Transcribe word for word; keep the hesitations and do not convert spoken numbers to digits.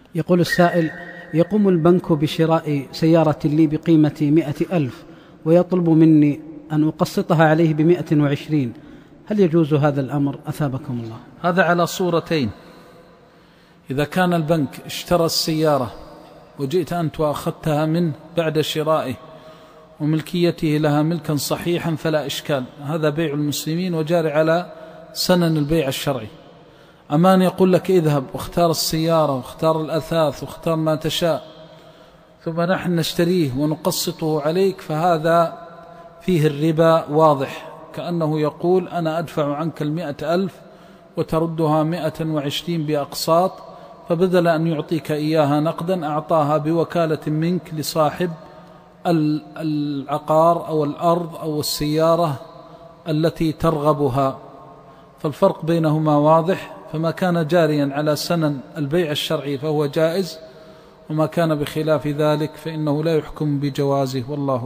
يقول السائل: يقوم البنك بشراء سيارة لي بقيمة مئة ألف ويطلب مني أن أقسطها عليه بمئة وعشرين، هل يجوز هذا الأمر أثابكم الله؟ هذا على صورتين: إذا كان البنك اشترى السيارة وجئت أنت وأخذتها منه بعد شرائه وملكيته لها ملكا صحيحا فلا إشكال، هذا بيع المسلمين وجاري على سنن البيع الشرعي. أما أن يقول لك اذهب واختار السيارة واختار الأثاث واختار ما تشاء ثم نحن نشتريه ونقسطه عليك، فهذا فيه الربا واضح، كأنه يقول أنا أدفع عنك المئة ألف وتردها مئة وعشرين بأقساط، فبدل أن يعطيك إياها نقدا أعطاها بوكالة منك لصاحب العقار أو الأرض أو السيارة التي ترغبها. فالفرق بينهما واضح، فما كان جاريا على سنن البيع الشرعي فهو جائز، وما كان بخلاف ذلك فإنه لا يحكم بجوازه، والله